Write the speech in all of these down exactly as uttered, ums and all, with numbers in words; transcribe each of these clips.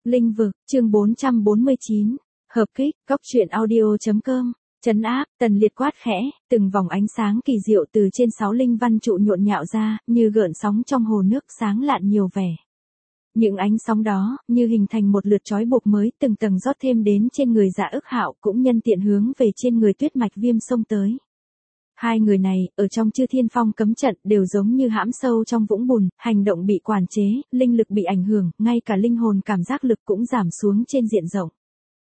Linh vực, chương bốn trăm bốn mươi chín. Hợp kích, góc truyện audio.com. Trấn áp, Tần Liệt quát khẽ, từng vòng ánh sáng kỳ diệu từ trên sáu linh văn trụ nhộn nhạo ra, như gợn sóng trong hồ nước sáng lạn nhiều vẻ. Những ánh sóng đó, như hình thành một lượt trói buộc mới, từng tầng rót thêm đến trên người Dạ Ức Hạo, cũng nhân tiện hướng về trên người Tuyết Mạch Viêm xông tới. Hai người này, ở trong Chư Thiên Phong cấm trận, đều giống như hãm sâu trong vũng bùn, hành động bị quản chế, linh lực bị ảnh hưởng, ngay cả linh hồn cảm giác lực cũng giảm xuống trên diện rộng.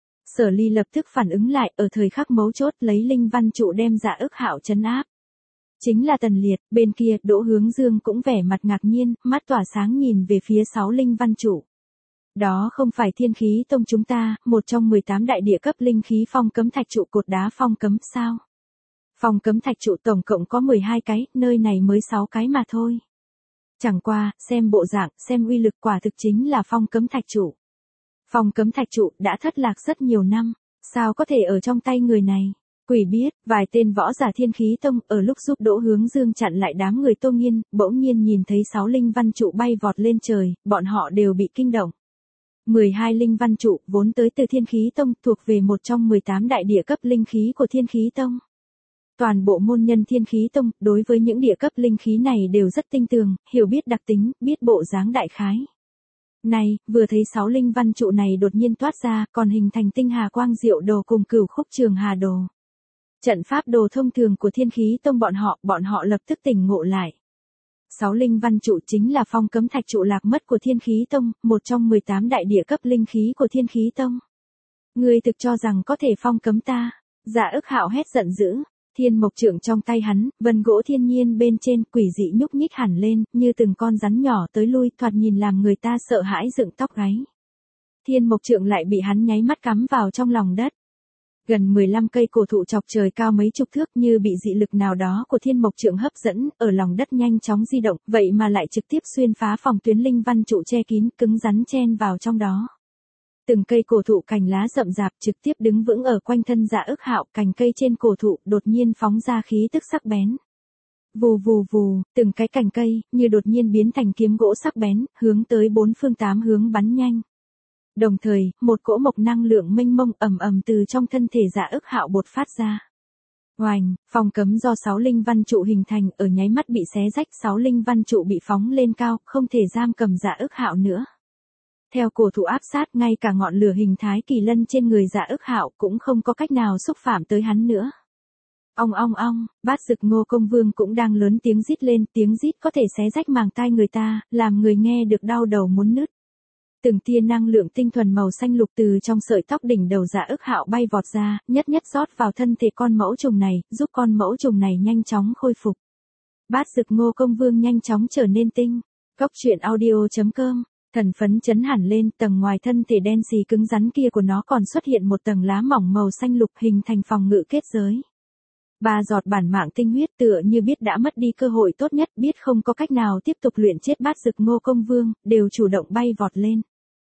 Sở Ly lập tức phản ứng lại, ở thời khắc mấu chốt lấy linh văn trụ đem Dạ Ức Hạo trấn áp. Chính là Tần Liệt, bên kia, Đỗ Hướng Dương cũng vẻ mặt ngạc nhiên, mắt tỏa sáng nhìn về phía sáu linh văn trụ. Đó không phải Thiên Khí Tông chúng ta, một trong mười tám đại địa cấp linh khí phong cấm thạch trụ cột đá phong cấm sao? Phong cấm thạch trụ tổng cộng có mười hai cái, nơi này mới sáu cái mà thôi. Chẳng qua, xem bộ dạng, xem uy lực quả thực chính là phong cấm thạch trụ. Phong cấm thạch trụ đã thất lạc rất nhiều năm, sao có thể ở trong tay người này? Quỷ biết, vài tên võ giả Thiên Khí Tông ở lúc giúp Đỗ Hướng Dương chặn lại đám người Tô Nghiên, bỗng nhiên nhìn thấy sáu linh văn trụ bay vọt lên trời, bọn họ đều bị kinh động. mười hai linh văn trụ vốn tới từ Thiên Khí Tông, thuộc về một trong mười tám đại địa cấp linh khí của Thiên Khí Tông. Toàn bộ môn nhân Thiên Khí Tông, đối với những địa cấp linh khí này đều rất tinh tường, hiểu biết đặc tính, biết bộ dáng đại khái. Này, vừa thấy sáu linh văn trụ này đột nhiên toát ra, còn hình thành tinh hà quang diệu đồ cùng cửu khúc trường hà đồ. Trận pháp đồ thông thường của Thiên Khí Tông bọn họ, bọn họ lập tức tỉnh ngộ lại. Sáu linh văn trụ chính là phong cấm thạch trụ lạc mất của Thiên Khí Tông, một trong mười tám đại địa cấp linh khí của Thiên Khí Tông. Ngươi thực cho rằng có thể phong cấm ta? Dạ Ức Hạo hét giận dữ. Thiên mộc trượng trong tay hắn, vân gỗ thiên nhiên bên trên, quỷ dị nhúc nhích hẳn lên, như từng con rắn nhỏ tới lui, thoạt nhìn làm người ta sợ hãi dựng tóc gáy. Thiên mộc trượng lại bị hắn nháy mắt cắm vào trong lòng đất. Gần mười lăm cây cổ thụ chọc trời cao mấy chục thước, như bị dị lực nào đó của thiên mộc trượng hấp dẫn, ở lòng đất nhanh chóng di động, vậy mà lại trực tiếp xuyên phá phòng tuyến linh văn trụ che kín, cứng rắn chen vào trong đó. Từng cây cổ thụ cành lá rậm rạp trực tiếp đứng vững ở quanh thân Dạ Ức Hạo, cành cây trên cổ thụ đột nhiên phóng ra khí tức sắc bén. Vù vù vù, từng cái cành cây như đột nhiên biến thành kiếm gỗ sắc bén, hướng tới bốn phương tám hướng bắn nhanh. Đồng thời, một cỗ mộc năng lượng mênh mông ầm ầm từ trong thân thể Dạ Ức Hạo bột phát ra. Oành, phong cấm do sáu linh văn trụ hình thành ở nháy mắt bị xé rách, sáu linh văn trụ bị phóng lên cao, không thể giam cầm Dạ Ức Hạo nữa. Theo cổ thụ áp sát, ngay cả ngọn lửa hình thái kỳ lân trên người Dạ Ức Hạo cũng không có cách nào xúc phạm tới hắn nữa. Ong ong ong, Bát Dực Ngô Công Vương cũng đang lớn tiếng rít lên, tiếng rít có thể xé rách màng tai người ta, làm người nghe được đau đầu muốn nứt. Từng tia năng lượng tinh thuần màu xanh lục từ trong sợi tóc đỉnh đầu Dạ Ức Hạo bay vọt ra, nhất nhất rót vào thân thể con mẫu trùng này, giúp con mẫu trùng này nhanh chóng khôi phục. Bát Dực Ngô Công Vương nhanh chóng trở nên tinh. Góc truyện audio.com. Thần phấn chấn hẳn lên, tầng ngoài thân thể đen xì cứng rắn kia của nó còn xuất hiện một tầng lá mỏng màu xanh lục hình thành phòng ngự kết giới. Ba giọt bản mạng tinh huyết tựa như biết đã mất đi cơ hội tốt nhất, biết không có cách nào tiếp tục luyện chết Bát Dực Ngô Công Vương, đều chủ động bay vọt lên.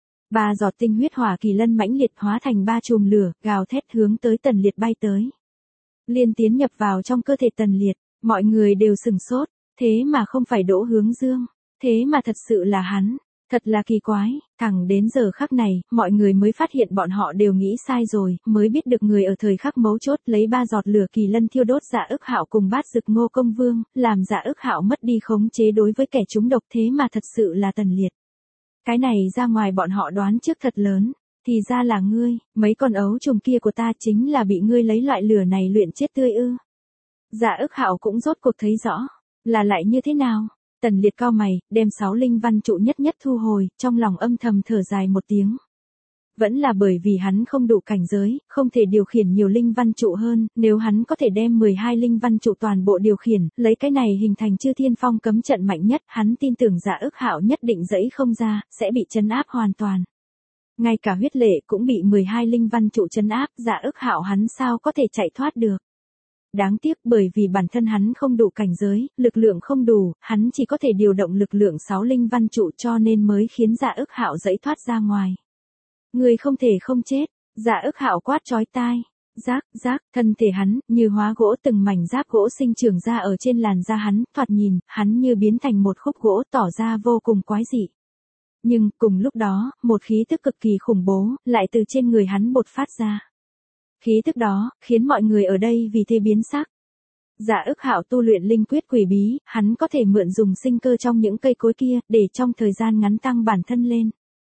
Ba giọt tinh huyết hỏa kỳ lân mãnh liệt hóa thành ba chùm lửa, gào thét hướng tới Tần Liệt bay tới. Liên tiến nhập vào trong cơ thể Tần Liệt, mọi người đều sừng sốt, thế mà không phải Đỗ Hướng Dương, thế mà thật sự là hắn. Thật là kỳ quái, thẳng đến giờ khắc này, mọi người mới phát hiện bọn họ đều nghĩ sai rồi, mới biết được người ở thời khắc mấu chốt lấy ba giọt lửa kỳ lân thiêu đốt Dạ Ức Hạo cùng Bát Dực Ngô Công Vương, làm Dạ Ức Hạo mất đi khống chế đối với kẻ trúng độc, thế mà thật sự là Tần Liệt. Cái này ra ngoài bọn họ đoán trước thật lớn, thì ra là ngươi, mấy con ấu trùng kia của ta chính là bị ngươi lấy loại lửa này luyện chết tươi ư. Dạ Ức Hạo cũng rốt cuộc thấy rõ, là lại như thế nào. Tần Liệt cao mày, đem sáu linh văn trụ nhất nhất thu hồi, trong lòng âm thầm thở dài một tiếng. Vẫn là bởi vì hắn không đủ cảnh giới, không thể điều khiển nhiều linh văn trụ hơn, nếu hắn có thể đem mười hai linh văn trụ toàn bộ điều khiển, lấy cái này hình thành Chư Thiên Phong cấm trận mạnh nhất, hắn tin tưởng Dạ Ức Hạo nhất định dẫy không ra, sẽ bị trấn áp hoàn toàn. Ngay cả huyết lệ cũng bị mười hai linh văn trụ trấn áp, Dạ Ức Hạo hắn sao có thể chạy thoát được. Đáng tiếc bởi vì bản thân hắn không đủ cảnh giới, lực lượng không đủ, hắn chỉ có thể điều động lực lượng sáu linh văn trụ cho nên mới khiến Dạ Ức Hạo dẫy thoát ra ngoài. Người không thể không chết, Dạ Ức Hạo quát chói tai. Rác, rác, thân thể hắn, như hóa gỗ, từng mảnh giáp gỗ sinh trưởng ra ở trên làn da hắn, thoạt nhìn, hắn như biến thành một khúc gỗ tỏ ra vô cùng quái dị. Nhưng, cùng lúc đó, một khí tức cực kỳ khủng bố, lại từ trên người hắn bột phát ra. Khí tức đó, khiến mọi người ở đây vì thế biến sắc. Dạ ức hạo tu luyện linh quyết quỷ bí, hắn có thể mượn dùng sinh cơ trong những cây cối kia, để trong thời gian ngắn tăng bản thân lên.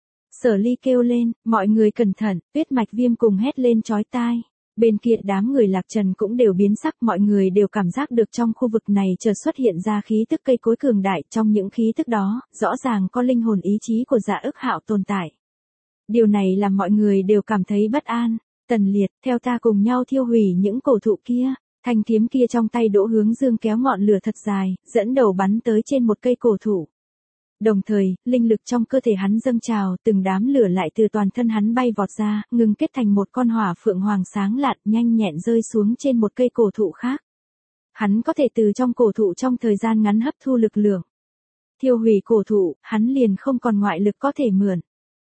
Sở Ly kêu lên, mọi người cẩn thận, Tuyết Mạch Viêm cùng hét lên chói tai. Bên kia đám người Lạc Trần cũng đều biến sắc, mọi người đều cảm giác được trong khu vực này chợt xuất hiện ra khí tức cây cối cường đại, trong những khí tức đó, rõ ràng có linh hồn ý chí của Dạ ức hạo tồn tại. Điều này làm mọi người đều cảm thấy bất an. Tần Liệt, theo ta cùng nhau thiêu hủy những cổ thụ kia. Thanh kiếm kia trong tay Đỗ Hướng Dương kéo ngọn lửa thật dài, dẫn đầu bắn tới trên một cây cổ thụ. Đồng thời, linh lực trong cơ thể hắn dâng trào, từng đám lửa lại từ toàn thân hắn bay vọt ra, ngừng kết thành một con hỏa phượng hoàng sáng lạn, nhanh nhẹn rơi xuống trên một cây cổ thụ khác. Hắn có thể từ trong cổ thụ trong thời gian ngắn hấp thu lực lượng. Thiêu hủy cổ thụ, hắn liền không còn ngoại lực có thể mượn.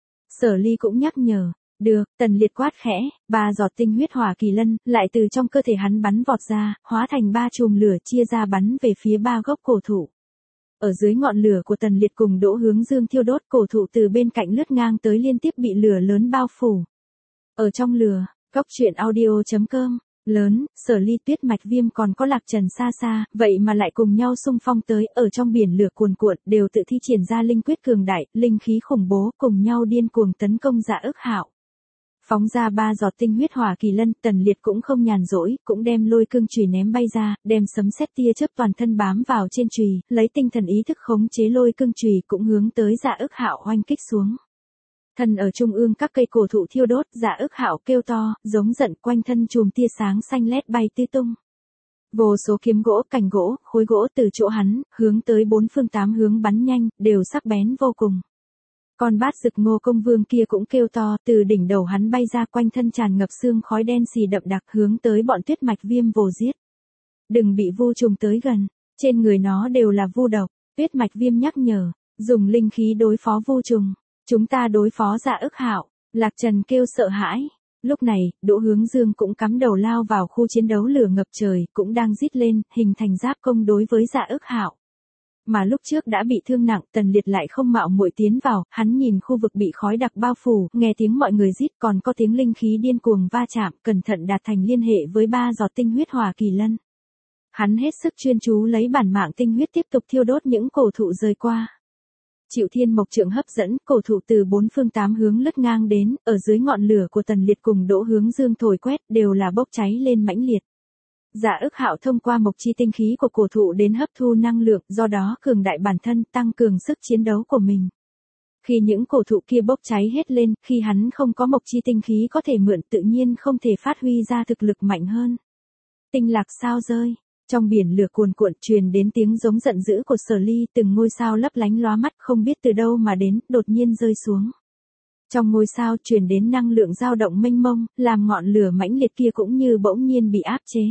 Sở Ly cũng nhắc nhở. Được, Tần Liệt quát khẽ, ba giọt tinh huyết hỏa kỳ lân, lại từ trong cơ thể hắn bắn vọt ra, hóa thành ba chùm lửa chia ra bắn về phía ba gốc cổ thụ. Ở dưới ngọn lửa của Tần Liệt cùng Đỗ Hướng Dương thiêu đốt, cổ thụ từ bên cạnh lướt ngang tới liên tiếp bị lửa lớn bao phủ. Ở trong lửa, Cốc Truyện Audio chấm com, lớn, Sở Ly, Tuyết Mạch Viêm còn có Lạc Trần xa xa, vậy mà lại cùng nhau xung phong tới, ở trong biển lửa cuồn cuộn, đều tự thi triển ra linh quyết cường đại, linh khí khủng bố, cùng nhau điên cuồng tấn công Dạ ức hạo. Phóng ra ba giọt tinh huyết hỏa kỳ lân, Tần Liệt cũng không nhàn rỗi, cũng đem lôi cương chùy ném bay ra, đem sấm sét tia chớp toàn thân bám vào trên chùy, lấy tinh thần ý thức khống chế lôi cương chùy cũng hướng tới Dạ ức hạo oanh kích xuống. Thân ở trung ương các cây cổ thụ thiêu đốt, Dạ ức hạo kêu to, giống giận, quanh thân chùm tia sáng xanh lét bay tứ tung. Vô số kiếm gỗ, cành gỗ, khối gỗ từ chỗ hắn, hướng tới bốn phương tám hướng bắn nhanh, đều sắc bén vô cùng. Con bát rực Ngô Công Vương kia cũng kêu to, từ đỉnh đầu hắn bay ra, quanh thân tràn ngập sương khói đen xì đậm đặc, hướng tới bọn Tuyết Mạch Viêm vồ giết. Đừng bị vu trùng tới gần, trên người nó đều là vu độc. Tuyết Mạch Viêm nhắc nhở, dùng linh khí đối phó vu trùng, chúng ta đối phó Dạ ức hạo. Lạc Trần kêu sợ hãi. Lúc này, Đỗ Hướng Dương cũng cắm đầu lao vào khu chiến đấu lửa ngập trời, cũng đang rít lên, hình thành giáp công đối với Dạ ức hạo. Mà lúc trước đã bị thương nặng, Tần Liệt lại không mạo muội tiến vào, hắn nhìn khu vực bị khói đặc bao phủ, nghe tiếng mọi người rít, còn có tiếng linh khí điên cuồng va chạm, cẩn thận đạt thành liên hệ với ba giọt tinh huyết hỏa kỳ lân. Hắn hết sức chuyên chú lấy bản mạng tinh huyết tiếp tục thiêu đốt những cổ thụ rơi qua. Chịu thiên mộc trượng hấp dẫn, cổ thụ từ bốn phương tám hướng lướt ngang đến, ở dưới ngọn lửa của Tần Liệt cùng Đỗ Hướng Dương thổi quét, đều là bốc cháy lên mãnh liệt. Dạ ức hạo thông qua mộc chi tinh khí của cổ thụ đến hấp thu năng lượng, do đó cường đại bản thân, tăng cường sức chiến đấu của mình. Khi những cổ thụ kia bốc cháy hết lên, khi hắn không có mộc chi tinh khí có thể mượn, tự nhiên không thể phát huy ra thực lực mạnh hơn. Tinh lạc sao rơi, trong biển lửa cuồn cuộn truyền đến tiếng giống giận dữ của Sở Ly, từng ngôi sao lấp lánh lóa mắt không biết từ đâu mà đến, đột nhiên rơi xuống. Trong ngôi sao truyền đến năng lượng dao động mênh mông, làm ngọn lửa mãnh liệt kia cũng như bỗng nhiên bị áp chế.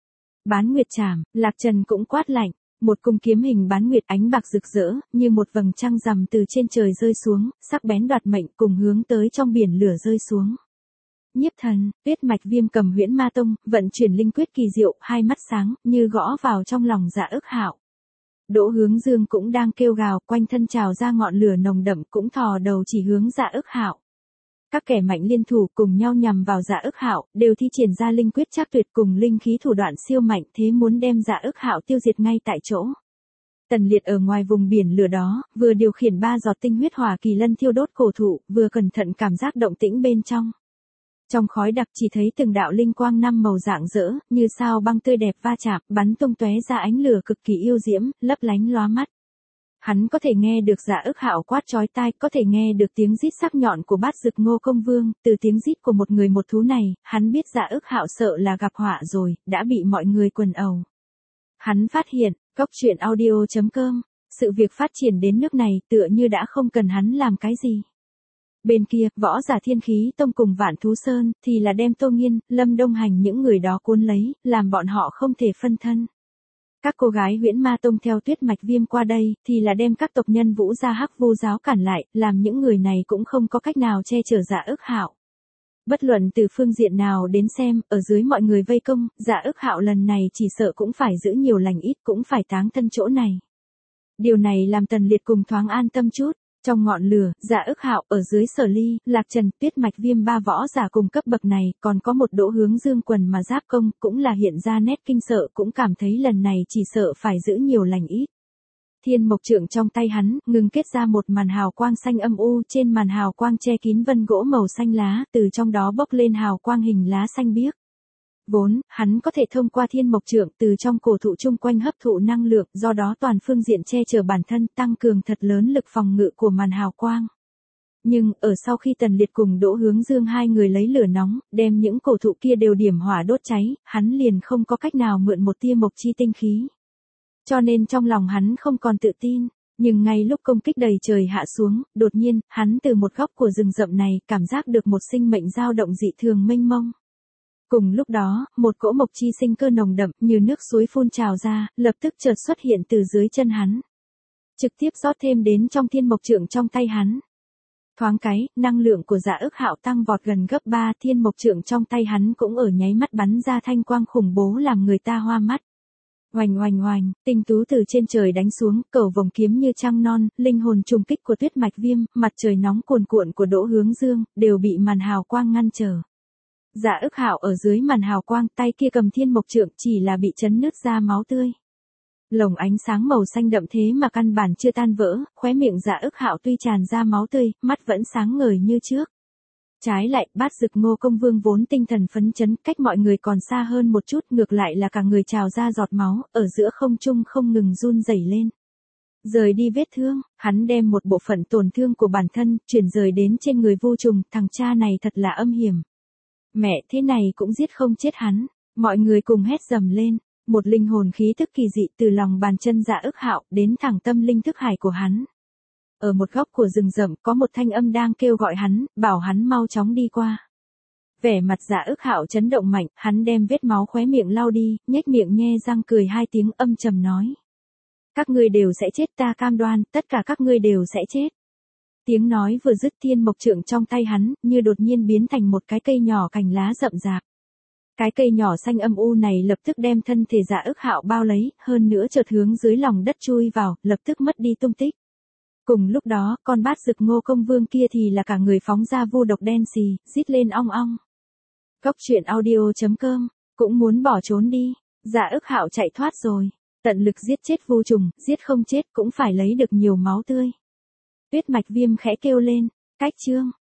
Bán nguyệt trảm, Lạc Trần cũng quát lạnh, một cung kiếm hình bán nguyệt ánh bạc rực rỡ, như một vầng trăng rằm từ trên trời rơi xuống, sắc bén đoạt mệnh, cùng hướng tới trong biển lửa rơi xuống. Nhiếp Thần, Tuyết Mạch Viêm cầm huyễn ma tông, vận chuyển linh quyết kỳ diệu, hai mắt sáng, như gõ vào trong lòng Dạ ức hạo. Đỗ Hướng Dương cũng đang kêu gào, quanh thân trào ra ngọn lửa nồng đậm, cũng thò đầu chỉ hướng Dạ ức hạo. Các kẻ mạnh liên thủ cùng nhau nhằm vào Dạ ức hạo, đều thi triển ra linh quyết trác tuyệt cùng linh khí thủ đoạn siêu mạnh, thế muốn đem Dạ ức hạo tiêu diệt ngay tại chỗ. Tần Liệt ở ngoài vùng biển lửa đó, vừa điều khiển ba giọt tinh huyết hỏa kỳ lân thiêu đốt cổ thụ, vừa cẩn thận cảm giác động tĩnh bên trong. Trong khói đặc chỉ thấy từng đạo linh quang năm màu rạng rỡ, như sao băng tươi đẹp va chạm, bắn tung tóe ra ánh lửa cực kỳ yêu diễm, lấp lánh lóa mắt. Hắn có thể nghe được Dạ ức hạo quát chói tai, có thể nghe được tiếng rít sắc nhọn của bát rực Ngô Công Vương, từ tiếng rít của một người một thú này, hắn biết Dạ ức hạo sợ là gặp họa rồi, đã bị mọi người quần ẩu. Hắn phát hiện, Cốc Truyện Audio chấm com, sự việc phát triển đến nước này tựa như đã không cần hắn làm cái gì. Bên kia, Võ Giả Thiên Khí Tông cùng Vạn Thú Sơn, thì là đem Tô Nghiên, Lâm Đông Hành những người đó cuốn lấy, làm bọn họ không thể phân thân. Các cô gái Huyễn Ma Tông theo Tuyết Mạch Viêm qua đây, thì là đem các tộc nhân Vũ Gia Hắc Vu giáo cản lại, làm những người này cũng không có cách nào che chở Dạ ức hạo. Bất luận từ phương diện nào đến xem, ở dưới mọi người vây công, Dạ ức hạo lần này chỉ sợ cũng phải giữ nhiều lành ít, cũng phải táng thân chỗ này. Điều này làm Tần Liệt cùng thoáng an tâm chút. Trong ngọn lửa, Dạ Ức Hạo ở dưới Sở Ly, Lạc Trần, Tuyết Mạch Viêm ba võ giả cùng cấp bậc này, còn có một Đỗ Hướng Dương quần mà giáp công, cũng là hiện ra nét kinh sợ, cũng cảm thấy lần này chỉ sợ phải giữ nhiều lành ít. Thiên mộc trượng trong tay hắn, ngừng kết ra một màn hào quang xanh âm u, trên màn hào quang che kín vân gỗ màu xanh lá, từ trong đó bốc lên hào quang hình lá xanh biếc. Vốn, hắn có thể thông qua thiên mộc trượng từ trong cổ thụ chung quanh hấp thụ năng lượng, do đó toàn phương diện che chở bản thân, tăng cường thật lớn lực phòng ngự của màn hào quang. Nhưng, ở sau khi Tần Liệt cùng Đỗ Hướng Dương hai người lấy lửa nóng, đem những cổ thụ kia đều điểm hỏa đốt cháy, hắn liền không có cách nào mượn một tia mộc chi tinh khí. Cho nên trong lòng hắn không còn tự tin, nhưng ngay lúc công kích đầy trời hạ xuống, đột nhiên, hắn từ một góc của rừng rậm này, cảm giác được một sinh mệnh dao động dị thường mênh mông. Cùng lúc đó, một cỗ mộc chi sinh cơ nồng đậm, như nước suối phun trào ra, lập tức chợt xuất hiện từ dưới chân hắn. Trực tiếp rót thêm đến trong thiên mộc trượng trong tay hắn. Thoáng cái, năng lượng của Dạ Ức Hạo tăng vọt gần gấp ba, thiên mộc trượng trong tay hắn cũng ở nháy mắt bắn ra thanh quang khủng bố làm người ta hoa mắt. Oành oành oành, tinh tú từ trên trời đánh xuống, cầu vồng kiếm như trăng non, linh hồn trùng kích của Tuyết Mạch Viêm, mặt trời nóng cuồn cuộn của Đỗ Hướng Dương, đều bị màn hào quang ngăn trở. Dạ Ức Hạo ở dưới màn hào quang, tay kia cầm thiên mộc trượng chỉ là bị chấn nứt ra máu tươi. Lồng ánh sáng màu xanh đậm thế mà căn bản chưa tan vỡ, khóe miệng Dạ Ức Hạo tuy tràn ra máu tươi, mắt vẫn sáng ngời như trước. Trái lại, Bát Dực Ngô Công Vương vốn tinh thần phấn chấn, cách mọi người còn xa hơn một chút, ngược lại là cả người trào ra giọt máu, ở giữa không trung không ngừng run rẩy lên. Rời đi vết thương, hắn đem một bộ phận tổn thương của bản thân, chuyển rời đến trên người Vu Trùng, thằng cha này thật là âm hiểm. Mẹ, thế này cũng giết không chết hắn, mọi người cùng hét dầm lên, một linh hồn khí tức kỳ dị từ lòng bàn chân Dạ Ức Hạo đến thẳng tâm linh thức hải của hắn. Ở một góc của rừng rậm có một thanh âm đang kêu gọi hắn, bảo hắn mau chóng đi qua. Vẻ mặt Dạ Ức Hạo chấn động mạnh, hắn đem vết máu khóe miệng lau đi, nhếch miệng nhe răng cười hai tiếng âm trầm nói. Các ngươi đều sẽ chết, ta cam đoan, tất cả các ngươi đều sẽ chết. Tiếng nói vừa dứt, thiên mộc trượng trong tay hắn, như đột nhiên biến thành một cái cây nhỏ cành lá rậm rạp. Cái cây nhỏ xanh âm u này lập tức đem thân thể Dạ Ức Hạo bao lấy, hơn nữa chợt hướng dưới lòng đất chui vào, lập tức mất đi tung tích. Cùng lúc đó, con Bát Dực Ngô Công Vương kia thì là cả người phóng ra vu độc đen xì, rít lên ong ong. Cốc truyện audio chấm com, cũng muốn bỏ trốn đi, Dạ Ức Hạo chạy thoát rồi, tận lực giết chết Vu Trùng, giết không chết cũng phải lấy được nhiều máu tươi. Tuyết Mạch Viêm khẽ kêu lên, cách chương.